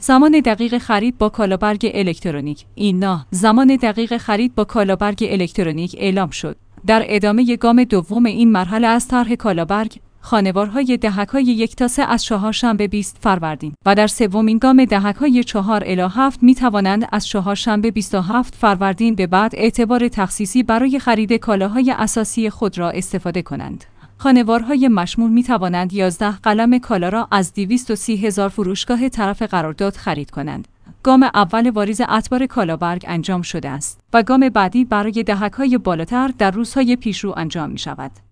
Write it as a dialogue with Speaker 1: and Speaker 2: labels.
Speaker 1: زمان دقیق خرید با کالابرگ الکترونیک. زمان دقیق خرید با کالابرگ الکترونیک اعلام شد. در ادامه گام دوم این مرحله از طرح کالابرگ، خانوارهای دهک‌های 1 تا 3 از چهارشنبه 20 فروردین و در سومین گام دهک‌های 4 الی 7 می توانند از چهارشنبه 27 فروردین به بعد اعتبار تخصیصی برای خرید کالاهای اساسی خود را استفاده کنند. خانوارهای مشمول می توانند 11 قلم کالا را از 230,000 فروشگاه طرف قرارداد خرید کنند. گام اول واریز اتبار کالابرگ انجام شده است و گام بعدی برای دهک‌های بالاتر در روزهای پیشرو انجام می شود.